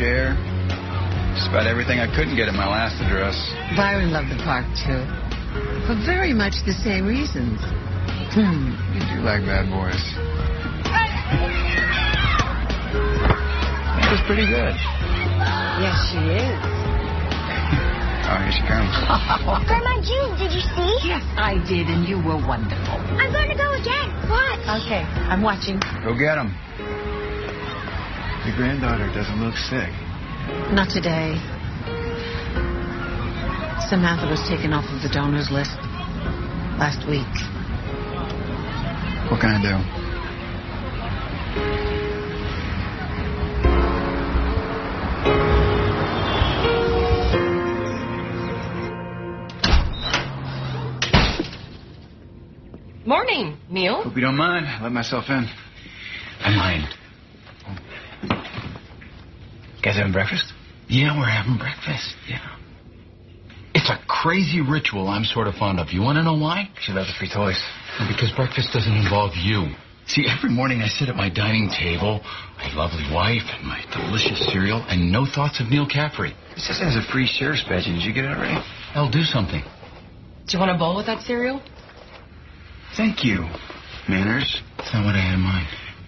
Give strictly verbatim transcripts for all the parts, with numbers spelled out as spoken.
air. Just about everything I couldn't get at my last address. Byron loved the park, too. For very much the same reasons. Hmm. You do like bad boys. That was pretty good. Yes, she is. Oh, here she comes. Grandma June, did you see? Yes, I did, and you were wonderful. I'm going to go again. Watch. Okay, I'm watching. Go get him. Your granddaughter doesn't look sick. Not today. Samantha was taken off of the donors list last week. What can I do? Morning, Neil. Hope you don't mind. I let myself in. I mind. You guys having breakfast? Yeah, we're having breakfast. Yeah. It's a crazy ritual I'm sort of fond of. You want to know why? She loves the free toys. Because breakfast doesn't involve you. See, every morning I sit at my dining table, my lovely wife, and my delicious cereal, and no thoughts of Neil Caffrey. It says it has a free sheriff's badge. Did you get it already? I'll do something. Do you want a bowl with that cereal? Thank you, Manners. That's not what I had in mind.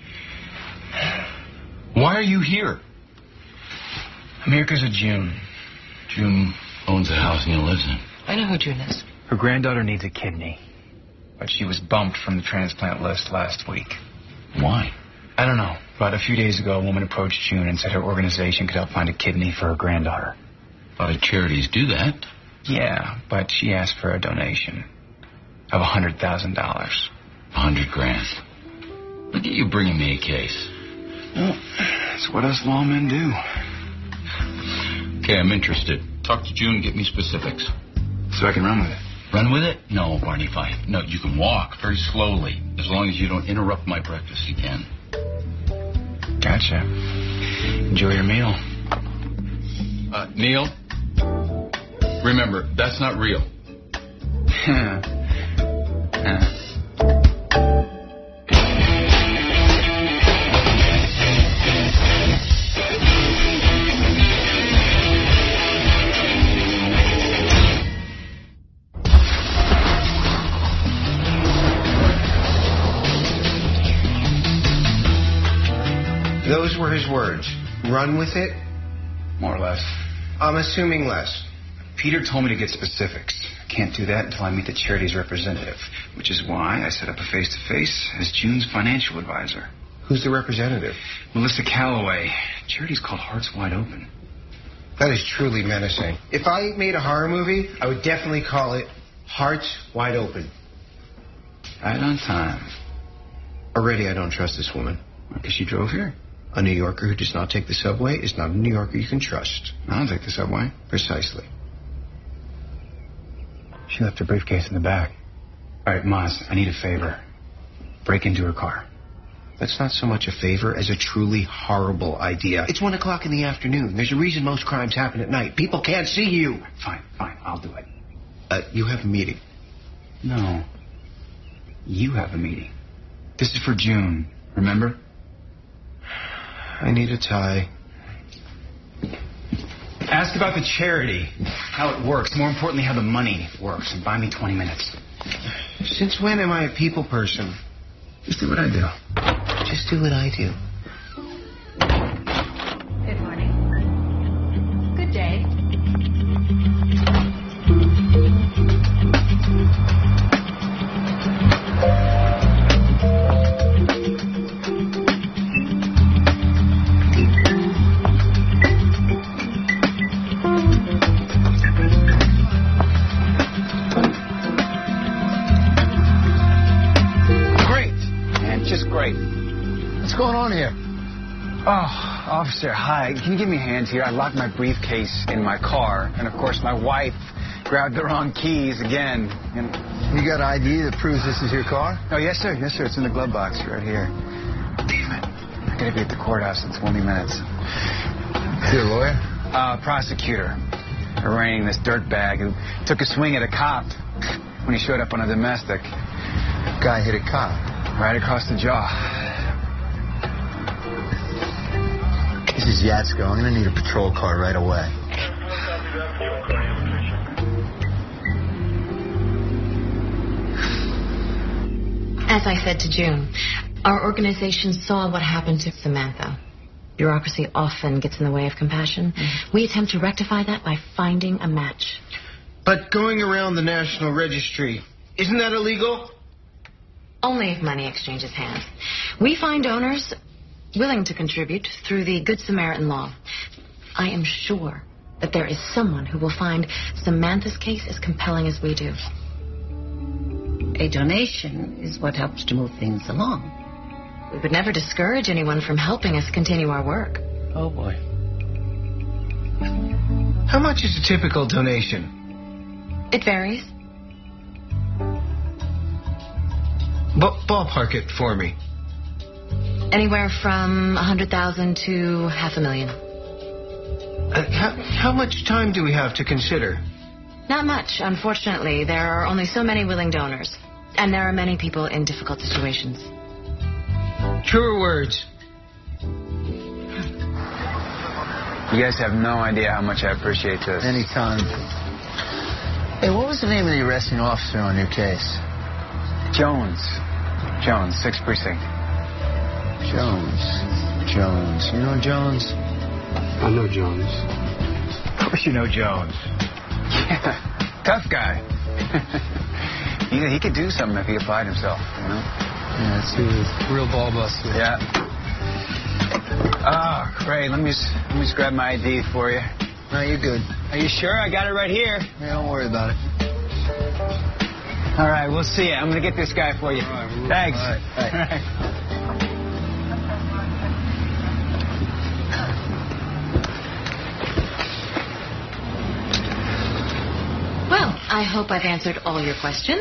Why are you here? I'm here because of June. June owns the house Neil lives in. I know who June is. Her granddaughter needs a kidney, but she was bumped from the transplant list last week. Why? I don't know. About a few days ago, a woman approached June and said her organization could help find a kidney for her granddaughter. A lot of charities do that. Yeah, but she asked for a donation of a hundred thousand dollars. A hundred grand. Look at you bringing me a case. Well, that's what us lawmen do. Okay, I'm interested. Talk to June and get me specifics. So I can run with it. Run with it? No, Barney, fine. No, you can walk very slowly. As long as you don't interrupt my breakfast, you can. Gotcha. Enjoy your meal. Uh, Neil? Remember, that's not real. uh. Those were his words. Run with it? More or less. I'm assuming less. Peter told me to get specifics. I can't do that until I meet the charity's representative, which is why I set up a face-to-face as June's financial advisor. Who's the representative? Melissa Calloway. Charity's called Hearts Wide Open. That is truly menacing. If I made a horror movie, I would definitely call it Hearts Wide Open. Right on time. Already I don't trust this woman. Because she drove here. A New Yorker who does not take the subway is not a New Yorker you can trust. I don't take the subway. Precisely. She left her briefcase in the back. All right, Maz, I need a favor. Break into her car. That's not so much a favor as a truly horrible idea. It's one o'clock in the afternoon. There's a reason most crimes happen at night. People can't see you. Fine, fine, I'll do it. Uh, you have a meeting. No. You have a meeting. This is for June, remember? I need a tie. Ask about the charity, how it works, more importantly, how the money works, and buy me twenty minutes. Since when am I a people person? Just do what I do. Just do what I do. Good morning. Good day. What's going on here? Oh, officer, hi. Can you give me a hand here? I locked my briefcase in my car, and of course my wife grabbed the wrong keys again. And you got I D that proves this is your car? Oh, yes, sir. Yes, sir. It's in the glove box right here. Damn it. I gotta be at the courthouse in twenty minutes. You a lawyer? Uh, prosecutor. Arraigning this dirtbag who took a swing at a cop when he showed up on a domestic. Guy hit a cop. Right across the jaw. This is Yatsko. I'm going to need a patrol car right away. As I said to June, our organization saw what happened to Samantha. Bureaucracy often gets in the way of compassion. Mm. We attempt to rectify that by finding a match. But going around the National Registry, isn't that illegal? Only if money exchanges hands. We find donors willing to contribute through the Good Samaritan law. I am sure that there is someone who will find Samantha's case as compelling as we do. A donation is what helps to move things along. We would never discourage anyone from helping us continue our work. Oh, boy. How much is a typical donation? It varies. B- ballpark it for me. Anywhere from a hundred thousand to half a million. Uh, how, how much time do we have to consider? Not much, unfortunately. There are only so many willing donors. And there are many people in difficult situations. Truer words. You guys have no idea how much I appreciate this. Anytime. Hey, what was the name of the arresting officer on your case? Jones. Jones, sixth Precinct. Jones. Jones. You know Jones? I know Jones. Of course you know Jones. Yeah, tough guy. he, he could do something if he applied himself, you know? Yeah, it's a real ball buster. Yeah. Oh, great. Let me just, let me just grab my I D for you. No, you're good. Are you sure? I got it right here. Yeah, don't worry about it. All right, we'll see you. I'm going to get this guy for you. All right, we'll... Thanks. All right. All right. All right. Well, I hope I've answered all your questions.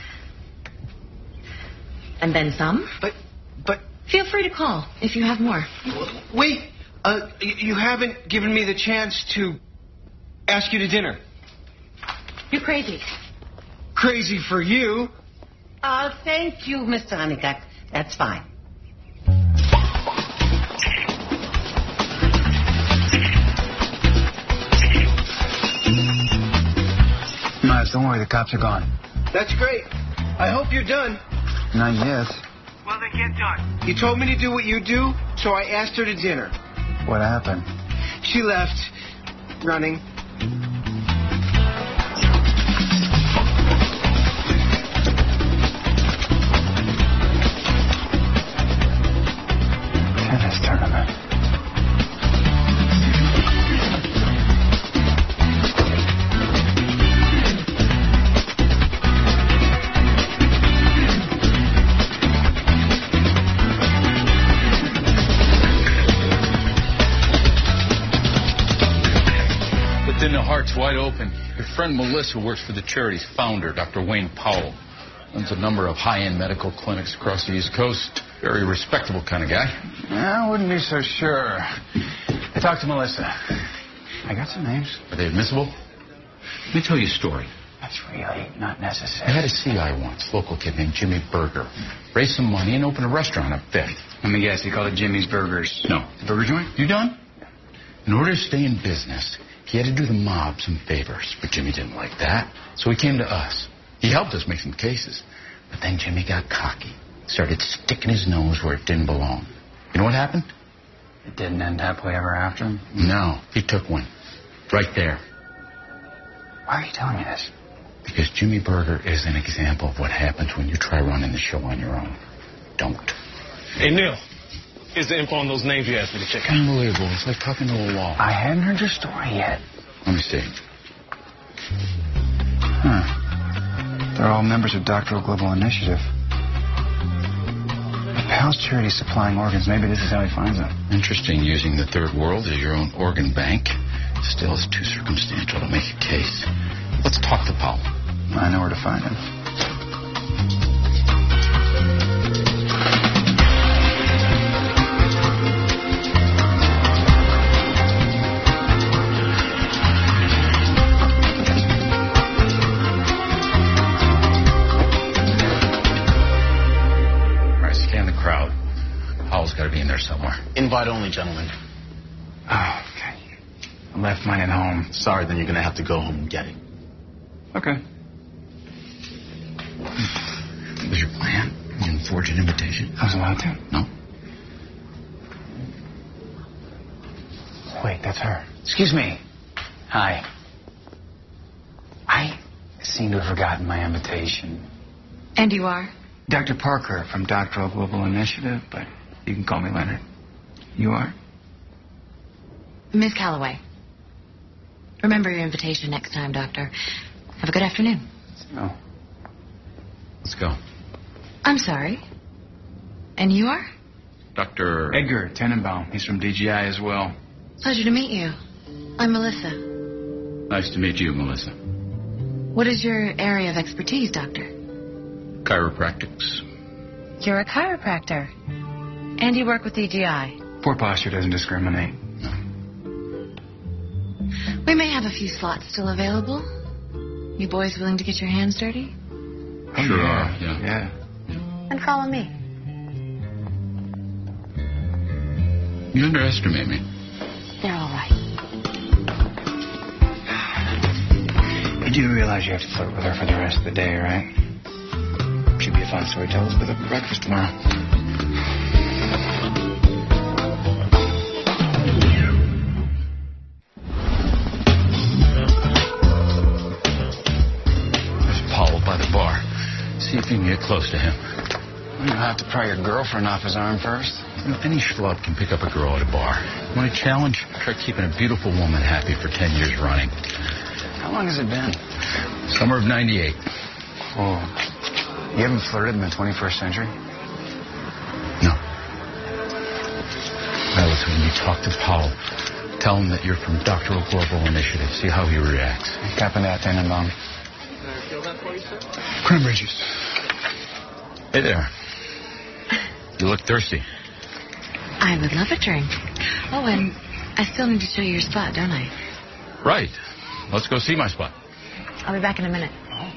And then some. But, but... Feel free to call if you have more. Wait. Uh, you haven't given me the chance to ask you to dinner. You're crazy. Crazy for you. Uh, thank you, Mister Honeycutt. That's fine. Miles, don't worry. The cops are gone. That's great. I hope you're done. Not yet. Well, then get done. You told me to do what you do, so I asked her to dinner. What happened? She left, running. Tennis tournament. Then the heart's wide open. Your friend Melissa works for the charity's founder, Doctor Wayne Powell. Runs a number of high-end medical clinics across the East Coast. Very respectable kind of guy. I wouldn't be so sure. I talked to Melissa. I got some names. Are they admissible? Let me tell you a story. That's really not necessary. I had a C I once, local kid named Jimmy Berger. Raised some money and opened a restaurant up Fifth. Let me guess, he called it Jimmy's Burgers. No. The burger joint? You done? In order to stay in business, he had to do the mob some favors, but Jimmy didn't like that, so he came to us. He helped us make some cases. But then Jimmy got cocky, started sticking his nose where it didn't belong. You know what happened? It didn't end happily ever after him? No, he took one. Right there. Why are you telling me this? Because Jimmy Berger is an example of what happens when you try running the show on your own. Don't. Hey, Neil. Here's the info on those names you asked me to check out. Unbelievable. It's like talking to a wall. I hadn't heard your story yet. Let me see. Huh. They're all members of Doctoral Global Initiative. Pal's charity supplying organs. Maybe this is how he finds them. Interesting, using the third world as your own organ bank. Still, it's too circumstantial to make a case. Let's talk to Paul. I know where to find him. Got to be in there somewhere. Invite only, gentlemen. Oh, okay. I left mine at home. Sorry, then you're going to have to go home and get it. Okay. What was your plan? You didn't forge an invitation? I was allowed to. No? Wait, that's her. Excuse me. Hi. I seem to have forgotten my invitation. And you are? Doctor Parker from Doctoral Global Initiative, but you can call me Leonard. You are? Miss Calloway. Remember your invitation next time, Doctor. Have a good afternoon. No. Let's go. I'm sorry. And you are? Doctor Edgar Tenenbaum. He's from D G I as well. Pleasure to meet you. I'm Melissa. Nice to meet you, Melissa. What is your area of expertise, Doctor? Chiropractics. You're a chiropractor. And you work with D G I. Poor posture doesn't discriminate. We may have a few slots still available. You boys willing to get your hands dirty? Oh, sure are, yeah. Yeah. Then follow me. You underestimate me. They're all right. You do realize you have to flirt with her for the rest of the day, right? Should be a fun story. Tell us about the breakfast tomorrow. See if you can get close to him. You'll have to pry your girlfriend off his arm first. You know, any schlub can pick up a girl at a bar. Want a challenge? Try keeping a beautiful woman happy for ten years running. How long has it been? Summer of ninety-eight. Oh. You haven't flirted in the twenty-first century? No. Well, listen, when you talk to Powell, tell him that you're from Doctoral Global Initiative. See how he reacts. Copy that, Tenenbaum. Cranberry juice. Hey there. You look thirsty. I would love a drink. Oh, and I still need to show you your spot, don't I? Right. Let's go see my spot. I'll be back in a minute.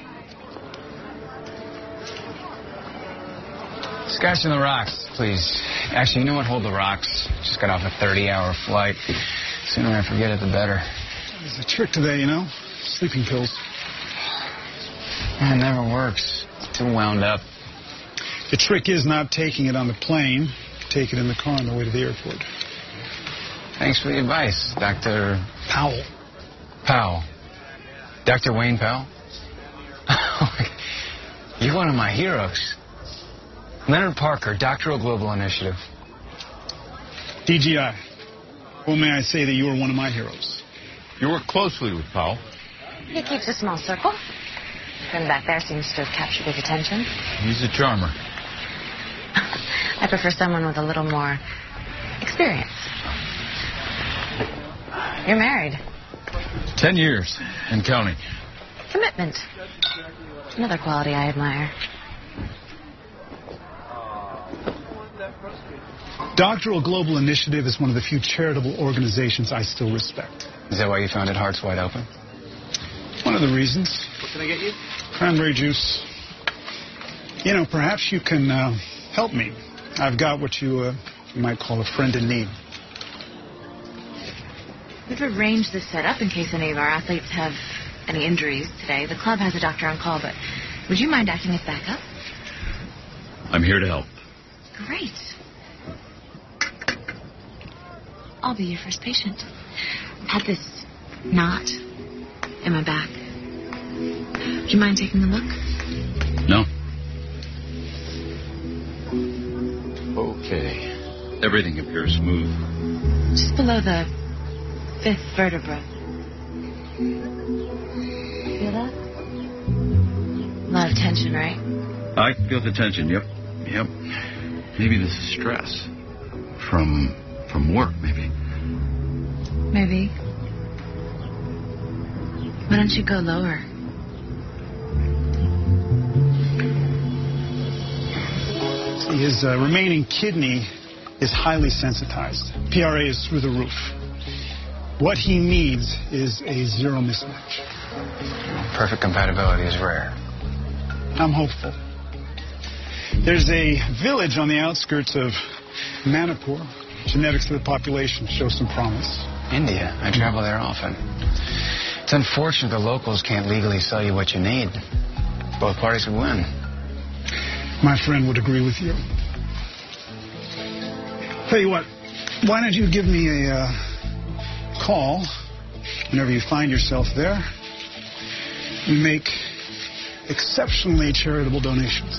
Scotch in the rocks, please. Actually, you know what? Hold the rocks. Just got off a thirty-hour flight. The sooner I forget it, the better. There's a trick today, you know? Sleeping pills. Yeah, it never works. It's too wound up. The trick is not taking it on the plane. Take it in the car on the way to the airport. Thanks for the advice, Doctor Powell. Powell. Doctor Wayne Powell? You're one of my heroes. Leonard Parker, Doctoral Global Initiative. D G I. Well, may I say that you are one of my heroes? You work closely with Powell. He keeps a small circle. Him back there seems to have captured his attention. He's a charmer. I prefer someone with a little more experience. You're married. Ten years and counting. Commitment. Another quality I admire. Doctoral Global Initiative is one of the few charitable organizations I still respect. Is that why you found it Hearts Wide Open? One of the reasons. What can I get you? Cranberry juice. You know, perhaps you can uh, help me. I've got what you, uh, you might call a friend in need. We've arranged this setup in case any of our athletes have any injuries today. The club has a doctor on call, but would you mind acting as backup? I'm here to help. Great. I'll be your first patient. I had this knot in my back. Would you mind taking a look? No. Okay. Everything appears smooth. Just below the fifth vertebra. Feel that? A lot of tension, right? I can feel the tension, yep. Yep. Maybe this is stress. From from work, maybe. Maybe. Why don't you go lower? See, his uh, remaining kidney is highly sensitized. P R A is through the roof. What he needs is a zero mismatch. Perfect compatibility is rare. I'm hopeful. There's a village on the outskirts of Manipur genetics of the population show some promise. India. I travel there often. It's unfortunate the locals can't legally sell you what you need. Both parties would win. My friend would agree with you. Tell you what, why don't you give me a uh, call whenever you find yourself there? We make exceptionally charitable donations.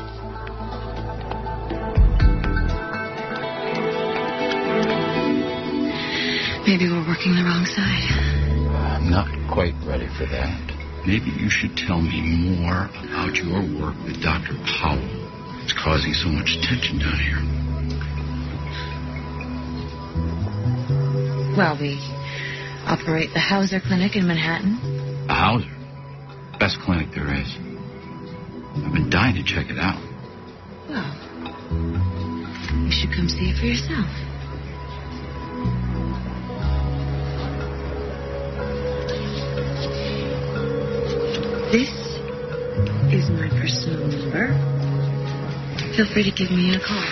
Maybe we're working the wrong side. I'm not quite ready for that. Maybe you should tell me more about your work with Doctor Powell. It's causing so much tension down here. Well, we operate the Hauser Clinic in Manhattan. The Hauser? Best clinic there is. I've been dying to check it out. Well, you should come see it for yourself. This is my personal number. Feel free to give me a call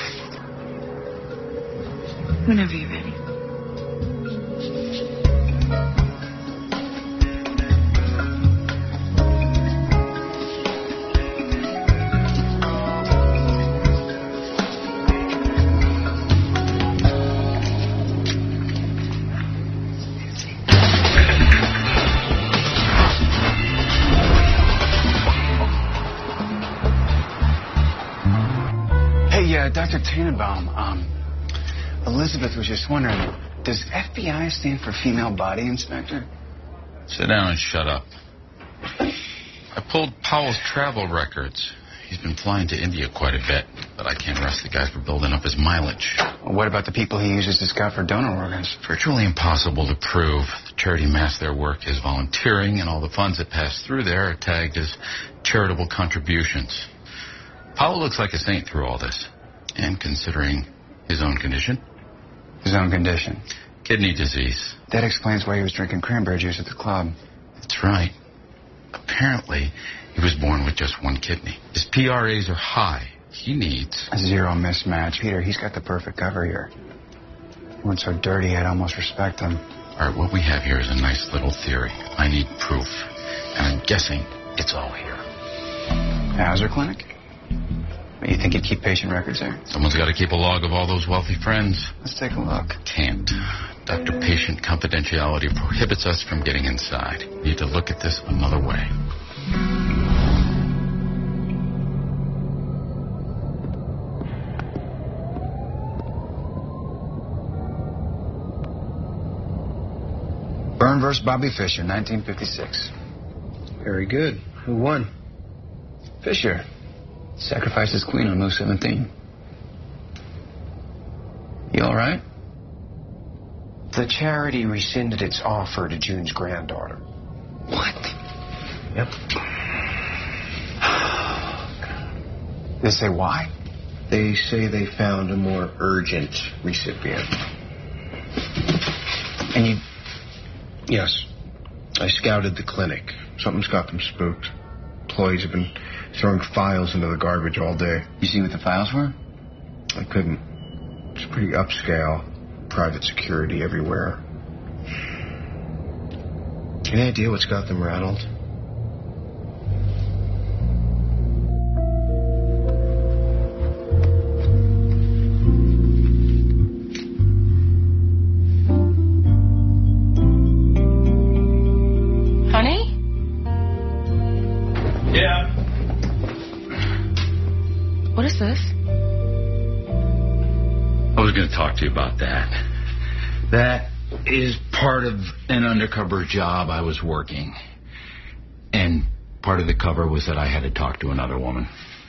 whenever you're ready. Doctor Tannenbaum, um, Elizabeth was just wondering, does F B I stand for Female Body Inspector? Sit down and shut up. I pulled Powell's travel records. He's been flying to India quite a bit, but I can't arrest the guy for building up his mileage. Well, what about the people he uses to scout for donor organs? Virtually impossible to prove. The charity mass their work is volunteering, and all the funds that pass through there are tagged as charitable contributions. Powell looks like a saint through all this. And considering his own condition. His own condition? Kidney disease. That explains why he was drinking cranberry juice at the club. That's right. Apparently, he was born with just one kidney. His P R As are high. He needs... A zero mismatch. Peter, he's got the perfect cover here. He went so dirty, I'd almost respect him. All right, what we have here is a nice little theory. I need proof. And I'm guessing it's all here. Hauser Clinic? You think you'd keep patient records there? Someone's got to keep a log of all those wealthy friends. Let's take a look. Can't. Doctor-patient confidentiality prohibits us from getting inside. We need to look at this another way. Byrne versus Bobby Fischer, nineteen fifty-six. Very good. Who won? Fischer. Sacrificed his queen on move seventeen. You all right? The charity rescinded its offer to June's granddaughter. What? Yep. Did they say why? They say they found a more urgent recipient. And you... Yes. I scouted the clinic. Something's got them spooked. Employees have been throwing files into the garbage all day. You see what the files were? I couldn't. It's pretty upscale. Private security everywhere. Any idea what's got them rattled? Honey? Yeah. What is this? I was going to talk to you about that. That is part of an undercover job I was working. And part of the cover was that I had to talk to another woman.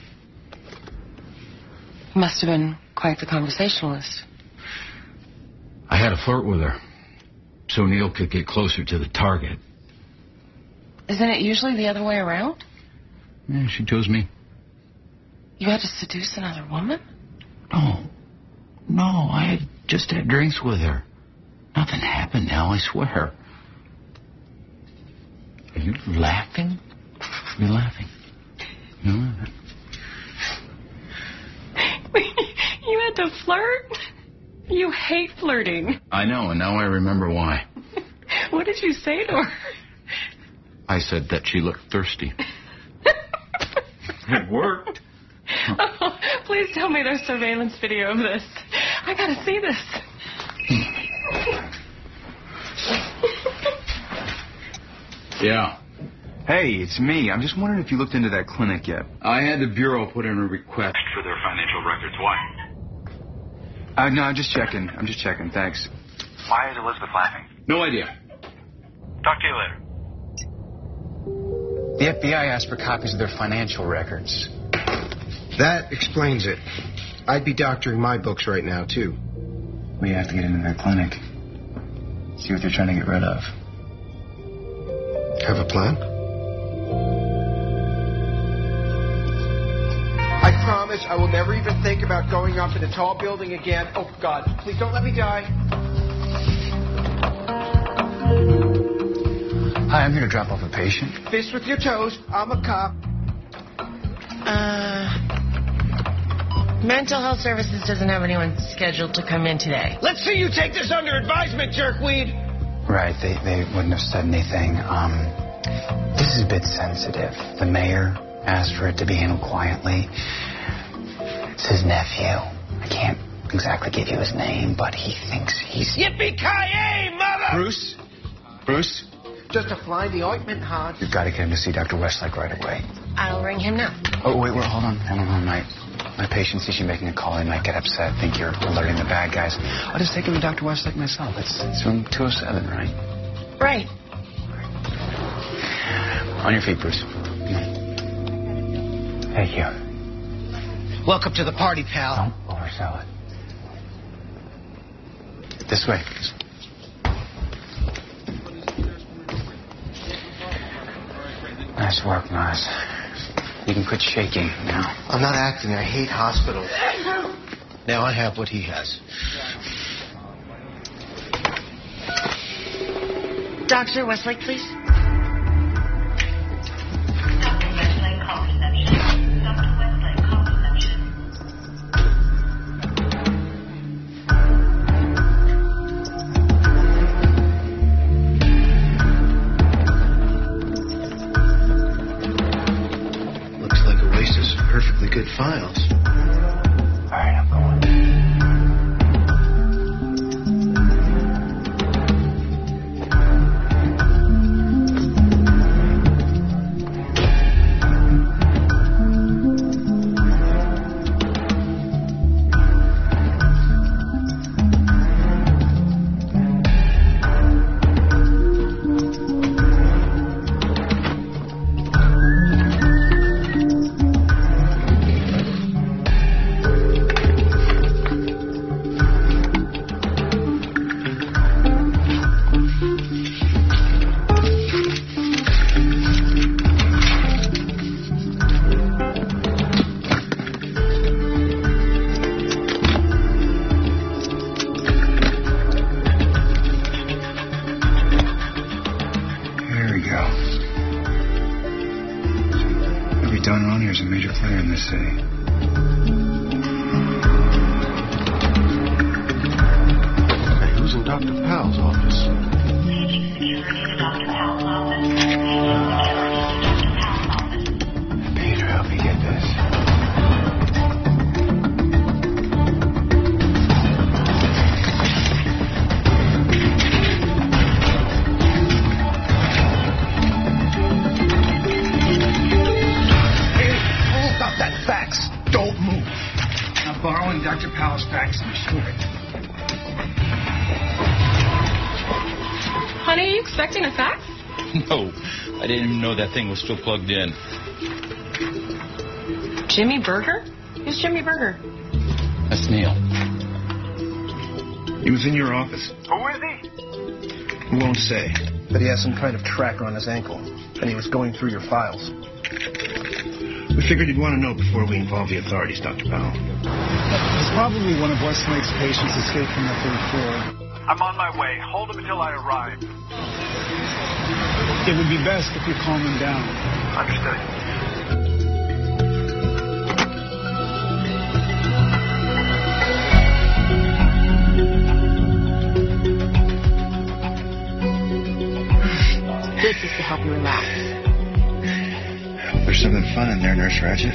Must have been quite the conversationalist. I had a flirt with her, so Neil could get closer to the target. Isn't it usually the other way around? Yeah, she chose me. You had to seduce another woman? No. No, I had just had drinks with her. Nothing happened now, I swear. Are you laughing? You're laughing. You're laughing. You had to flirt? You hate flirting. I know, and now I remember why. What did you say to her? I said that she looked thirsty. It worked. Oh, please tell me there's surveillance video of this. I gotta see this. Yeah. Hey, it's me. I'm just wondering if you looked into that clinic yet. I had the Bureau put in a request for their financial records. Why? Uh, no, I'm just checking. I'm just checking. Thanks. Why is Elizabeth laughing? No idea. Talk to you later. The F B I asked for copies of their financial records. That explains it. I'd be doctoring my books right now, too. We have to get into their clinic. See what they're trying to get rid of. Have a plan? I promise I will never even think about going up in a tall building again. Oh, God, please don't let me die. Hi, I'm here to drop off a patient. Fist with your toes. I'm a cop. Uh, Mental Health Services doesn't have anyone scheduled to come in today. Let's see you take this under advisement, jerkweed. Right, they, they wouldn't have said anything. Um, this is a bit sensitive. The mayor asked for it to be handled quietly. It's his nephew. I can't exactly give you his name, but he thinks he's... Yippee-ki-yay, mother! Bruce? Bruce? Just apply the ointment, Hans. You've got to get him to see Doctor Westlake right away. I'll ring him now. Oh, wait, wait, hold on. Hold on, hold on. My, my patient sees you making a call. He might get upset, think you're alerting the bad guys. I'll just take him to Doctor Westlake myself. It's, it's room two oh seven, right? Right. On your feet, Bruce. Come on. Thank you. Welcome to the party, pal. Don't oversell it. This way. Nice work, Maz. You can quit shaking now. I'm not acting. I hate hospitals. Now I have what he has. Doctor Westlake, please. Doctor Westlake, call reception. Doctor Westlake, call reception. Looks like Oasis of perfectly good files. All right, I'm going. Donner is a major player in this city. Hey, who's in Doctor Powell's office? Peter, help me get this. Borrowing Doctor Powell's fax machine. Honey, are you expecting a fax? No, I didn't even know that thing was still plugged in. Jimmy Berger? Who's Jimmy Berger? That's Neil. He was in your office. Who is he? He won't say, but he has some kind of tracker on his ankle, and he was going through your files. We figured you'd want to know before we involve the authorities, Doctor Powell. It's probably one of Westlake's patients escaped from the third floor. I'm on my way. Hold him until I arrive. It would be best if you calm him down. Understood. help you relax. There's something fun in there, Nurse Ratched.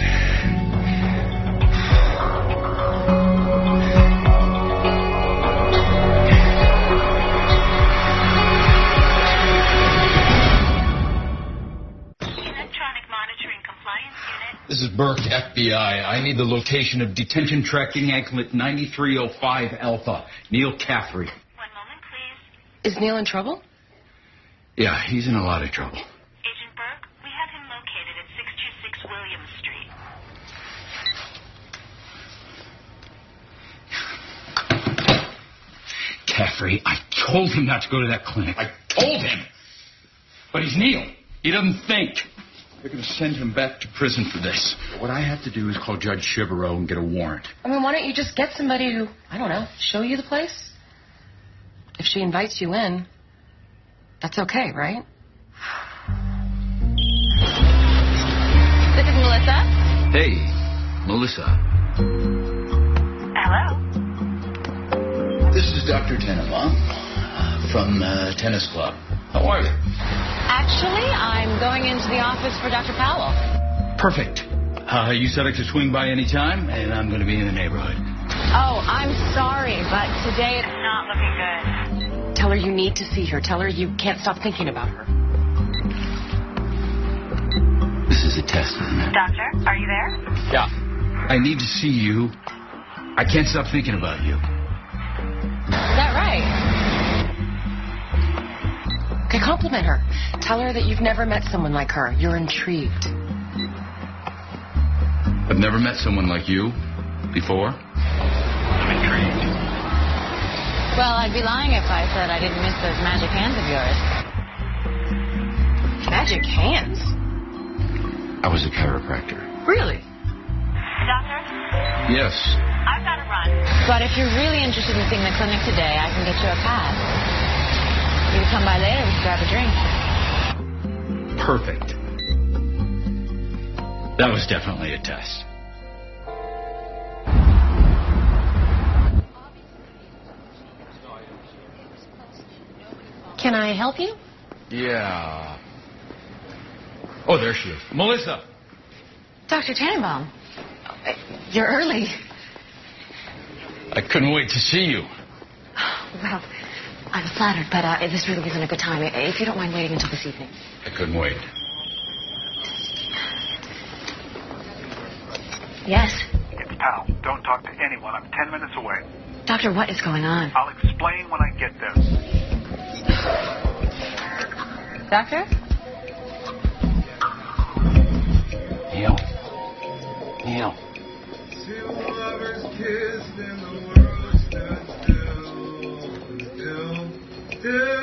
This is Burke, F B I. I need the location of detention tracking anklet ninety-three oh five Alpha, Neil Caffrey. One moment, please. Is Neil in trouble? Yeah, he's in a lot of trouble. Agent Burke, we have him located at six two six William Street. Caffrey, I told him not to go to that clinic. I told him. But he's Neil. He doesn't think. They're going to send him back to prison for this. What I have to do is call Judge Chivareau and get a warrant. I mean, why don't you just get somebody who, I don't know, show you the place? If she invites you in, that's okay, right? This is Melissa. Hey, Melissa. Hello? This is Doctor Tenenbaum uh, from uh, Tennis Club. How are you? Actually, I'm going into the office for Doctor Powell. Perfect. Uh, you said I could swing by any time, and I'm going to be in the neighborhood. Oh, I'm sorry, but today it's Not looking good. Tell her you need to see her. Tell her you can't stop thinking about her. This is a test, isn't it? Doctor, are you there? Yeah. I need to see you. I can't stop thinking about you. Is that right? Okay, compliment her. Tell her that you've never met someone like her. You're intrigued. I've never met someone like you before. I'm intrigued. Well, I'd be lying if I said I didn't miss those magic hands of yours. Magic hands? I was a chiropractor. Really? Doctor, Yes. I've got to run. But if you're really interested in seeing the clinic today, I can get you a pass. You can come by later, we can grab a drink. Perfect. That was definitely a test. Can I help you? Yeah. Oh, there she is. Melissa. Doctor Tannenbaum, you're early. I couldn't wait to see you. Well, I'm flattered, but uh, this really isn't a good time. If you don't mind waiting until this evening. I couldn't wait. Yes? It's Powell. Don't talk to anyone. I'm ten minutes away. Doctor, what is going on? I'll explain when I get there. Doctor? Neil. Neil. Two lovers kissed and the world stood still, still,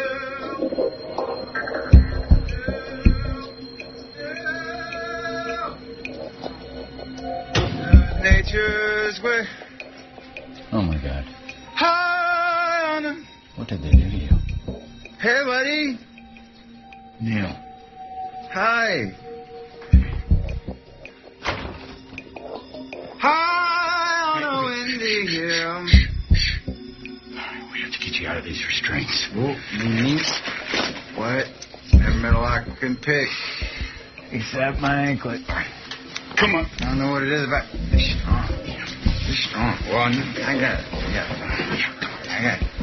still. Nature's way. Oh, my God. High on a... What did they do to you? Hey, buddy. Neil. Hi. High on a windy hill. We have to get you out of these restraints. Oh, me? What? Never met a lock I couldn't pick. Except my anklet. All right. Come on. I don't know what it is about. It's strong. It's strong. Well, I got it. Yeah. I got it.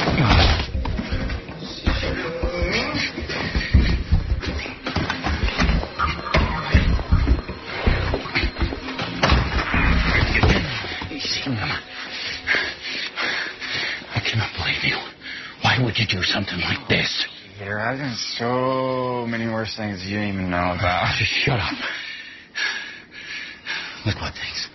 Easy. Come on. I cannot believe you. Why would you do something like this? Peter, I've done so many worse things you didn't even know about. Just shut up. Look what things.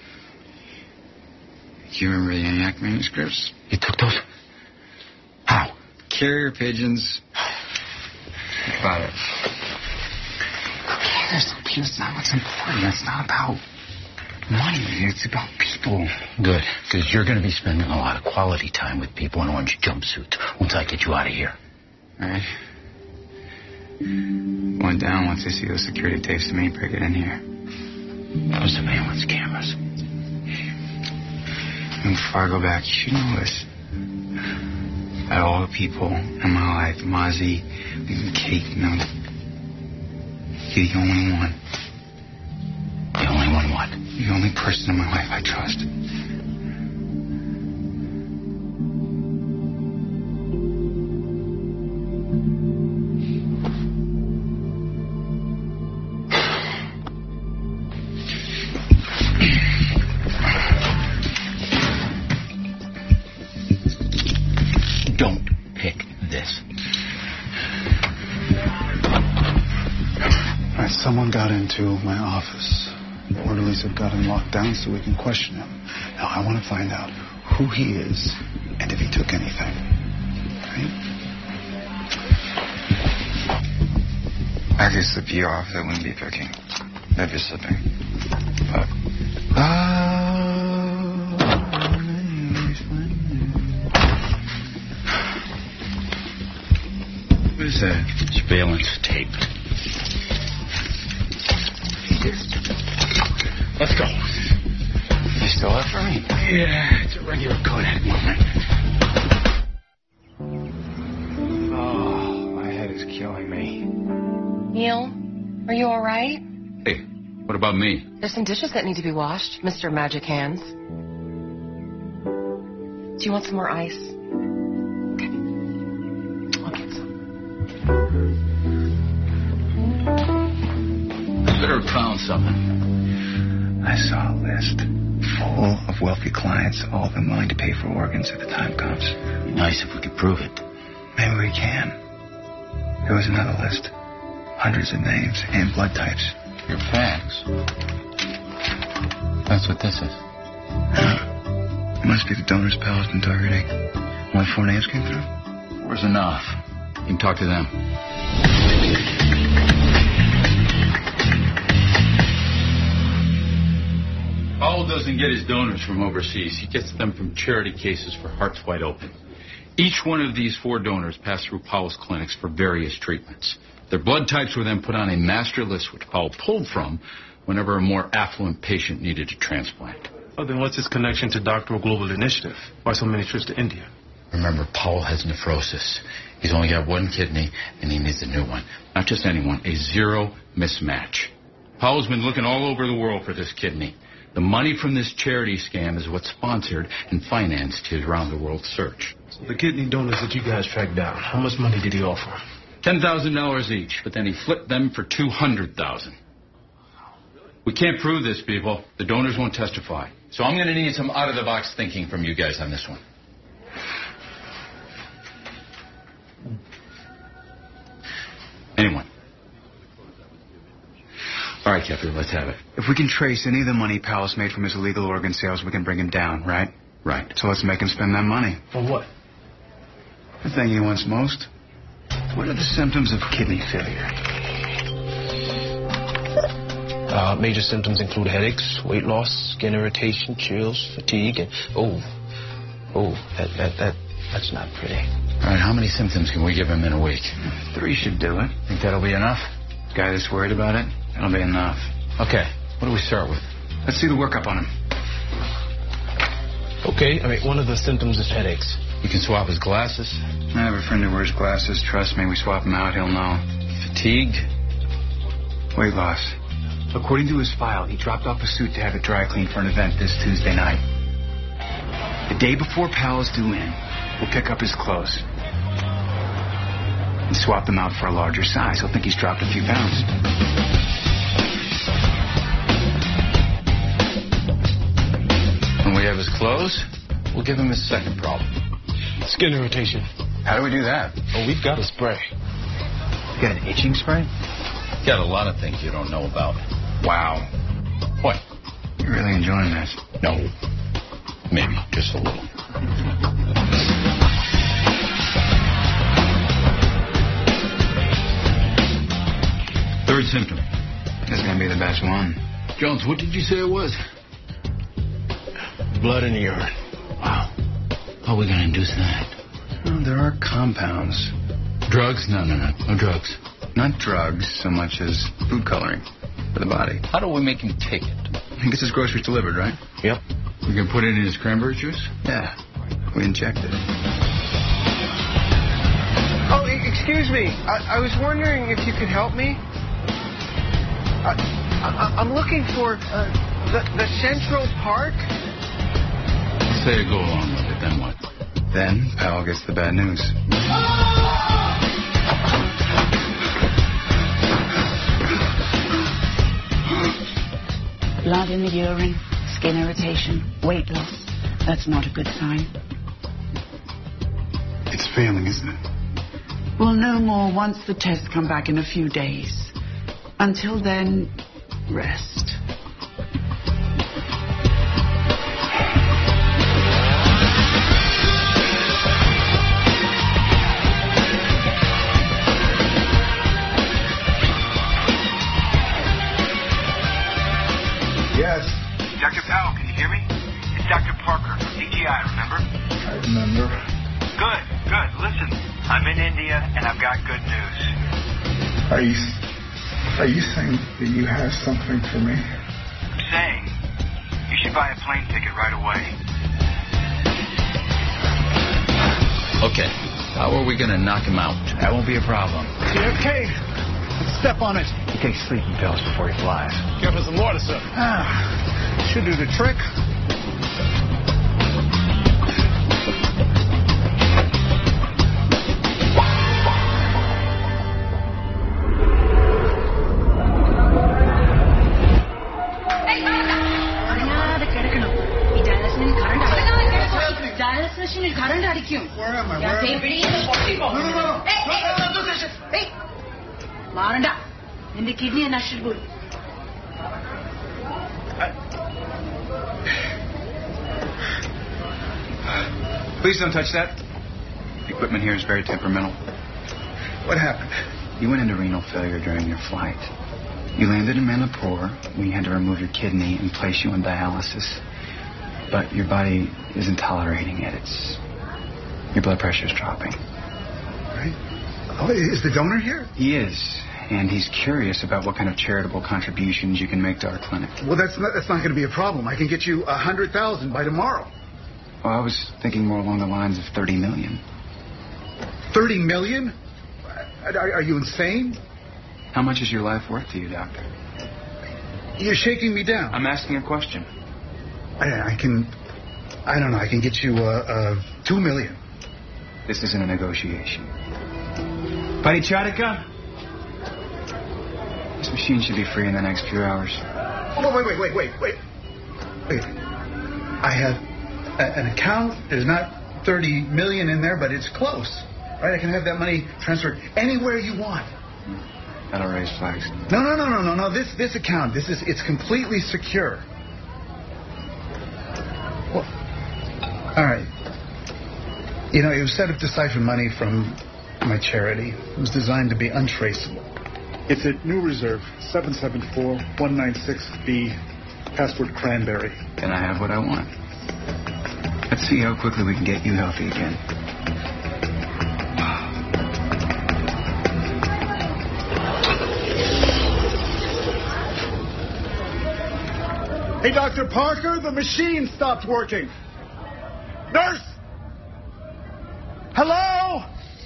Do you remember the ENIAC manuscripts? You took those? How? Carrier pigeons. Think about it. Who cares? That's not what's important. That's not about money. It's about people. Good, because you're going to be spending a lot of quality time with people in orange jumpsuits once I get you out of here. All right. One down once I see those security tapes to me, break it in here. How's the surveillance cameras? And before I go back, you should know this. Out of all the people in my life, Mozzie, even Kate, you know, You're the only one. The only one what? The only person in my life I trust. Don't pick this. All right, someone got into my office. Orderlies have got him locked down so we can question him. Now, I want to find out who he is and if he took anything. Right? I could slip you off. That wouldn't be picking. That'd be slipping. But... What is that? Surveillance tape. Let's go. You still up for me? Yeah, it's a regular Kodak moment. Oh, my head is killing me. Neil, are you all right? Hey, what about me? There's some dishes that need to be washed, Mister Magic Hands. Do you want some more ice? Okay. I'll get some. I better have found something. I saw a list full of wealthy clients, all of them willing to pay for organs if the time comes. Be nice if we could prove it. Maybe we can. There was another list. Hundreds of names and blood types. Your fax. That's what this is. Huh. It must be the donor's pals been targeting. Only four names came through? Where's enough? You can talk to them. Powell doesn't get his donors from overseas. He gets them from charity cases for Hearts Wide Open. Each one of these four donors passed through Powell's clinics for various treatments. Their blood types were then put on a master list, which Powell pulled from whenever a more affluent patient needed a transplant. Oh, then what's his connection to Doctoral Global Initiative? Why so many trips to India? Remember, Powell has nephrosis. He's only got one kidney, and he needs a new one. Not just anyone, a zero mismatch. Powell's been looking all over the world for this kidney. The money from this charity scam is what sponsored and financed his round-the-world search. So the kidney donors that you guys tracked down, how much money did he offer? ten thousand dollars each, but then he flipped them for two hundred thousand dollars. We can't prove this, people. The donors won't testify. So I'm going to need some out-of-the-box thinking from you guys on this one. Anyone? All right, Kefir, let's have it. If we can trace any of the money Powell's made from his illegal organ sales, we can bring him down, right? Right. So let's make him spend that money. For what? The thing he wants most. What are the symptoms of kidney failure? Uh, major symptoms include headaches, weight loss, skin irritation, chills, fatigue, and oh, oh, that that that that's not pretty. All right, how many symptoms can we give him in a week? Three should do it. Think that'll be enough? Guy that's worried about it, that'll be enough. Okay, what do we start with? Let's see the workup on him. Okay, I mean, one of the symptoms is headaches. We can swap his glasses. I have a friend who wears glasses. Trust me, we swap him out, he'll know. Fatigue. Weight loss. According to his file, he dropped off a suit to have it dry cleaned for an event this Tuesday night. The day before Powell's due in, we'll pick up his clothes and swap them out for a larger size. He'll think he's dropped a few pounds. When we have his clothes, we'll give him his second problem. Skin irritation. How do we do that? Oh, we've got a spray. You got an itching spray? Got a lot of things you don't know about. Wow. What? You're really enjoying this? No. Maybe just a little. Third symptom. This is going to be the best one. Jones, what did you say it was? Blood in the urine. Wow. How are we going to induce that? Well, there are compounds. Drugs? No, no, no. No drugs. Not drugs so much as food coloring for the body. How do we make him take it? He gets his groceries delivered, right? Yep. We can put it in his cranberry juice? Yeah. We inject it. Oh, excuse me. I, I was wondering if you could help me. I, I, I'm looking for uh, the, the Central Park. Say go along with it, then what? Then Powell gets the bad news. Blood in the urine, skin irritation, weight loss. That's not a good sign. It's failing, isn't it? We'll know more once the tests come back in a few days. Until then, rest. Yes. Doctor Powell, can you hear me? It's Doctor Parker from D G I, remember? I remember. Good, good. Listen, I'm in India and I've got good news. Are you, are you saying that you have something for me? I'm saying you should buy a plane ticket right away. Okay, how are we going to knock him out? That won't be a problem. J F K, let's step on it. He takes sleeping pills before he flies. Give us some water, sir. Ah, should do the trick. Where am I? Where am I? No, no, no. Hey, hey, hey. Maranda, നിന്റെ kidney നഷ്ടപ്പെട്ടു. Please don't touch that. The equipment here is very temperamental. What happened? You went into renal failure during your flight. You landed in Manipur. We had to remove your kidney and place you on dialysis. But your body isn't tolerating it. It's your blood pressure is dropping. Right? Oh, is the donor here? He is, and he's curious about what kind of charitable contributions you can make to our clinic. Well, that's not, that's not going to be a problem. I can get you a hundred thousand by tomorrow. Well, I was thinking more along the lines of thirty million. Thirty million? Are, are you insane? How much is your life worth to you, doctor? You're shaking me down. I'm asking a question. I, I can, I don't know. I can get you uh, uh, two million. This isn't a negotiation. Parichatika? This machine should be free in the next few hours. Oh, wait, wait, wait, wait, wait. Wait. I have a, an account. There's not thirty million in there, but it's close. Right? I can have that money transferred anywhere you want. That'll raise flags. No, no, no, no, no, no. This this account, this is it's completely secure. Well, all right. You know, it was set up to siphon money from my charity. It was designed to be untraceable. It's at New Reserve, seven seven four one nine six B, password Cranberry. Then I have what I want. Let's see how quickly we can get you healthy again. Hey, Doctor Parker, the machine stopped working. Nurse! Hello?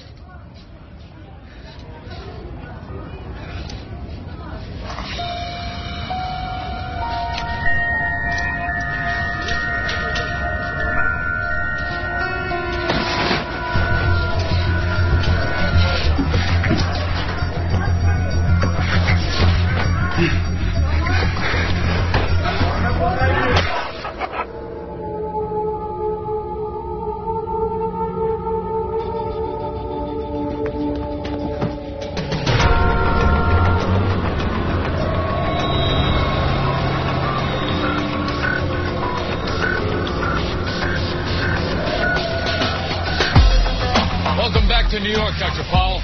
To New York, Doctor Powell.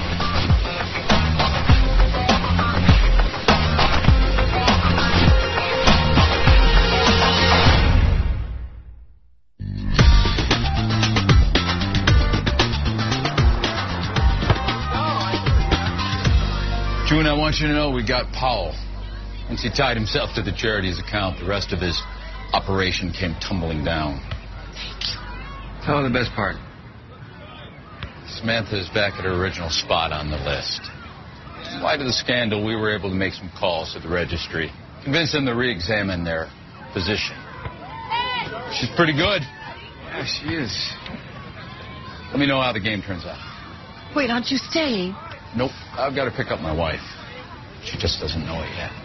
June, I want you to know we got Powell. Once he tied himself to the charity's account, the rest of his operation came tumbling down. Tell her the best part. Samantha is back at her original spot on the list. In light of the scandal, we were able to make some calls to the registry, convince them to re-examine their position. She's pretty good. Yeah, she is. Let me know how the game turns out. Wait, aren't you staying? Nope, I've got to pick up my wife. She just doesn't know it yet.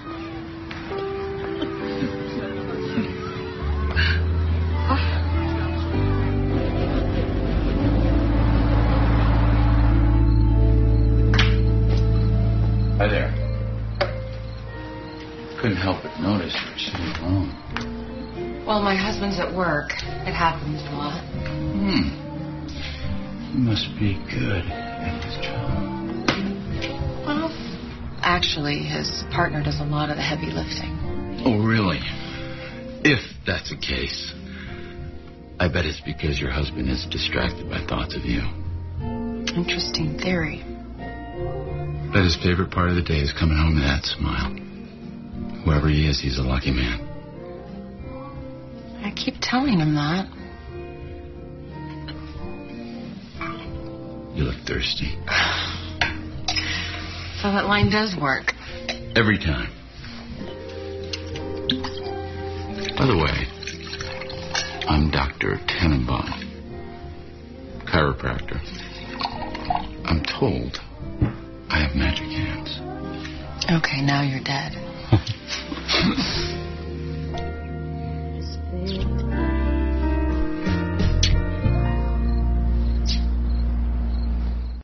Hi there. Couldn't help but notice that she was wrong. Well, my husband's at work. It happens a lot. Hmm. He must be good at his job. Well, actually, his partner does a lot of the heavy lifting. Oh, really? If that's the case, I bet it's because your husband is distracted by thoughts of you. Interesting theory. Bet his favorite part of the day is coming home with that smile. Whoever he is, he's a lucky man. I keep telling him that. You look thirsty. So that line does work. Every time. By the way, I'm Doctor Tannenbaum, chiropractor. I'm told I have magic hands. Okay, now you're dead.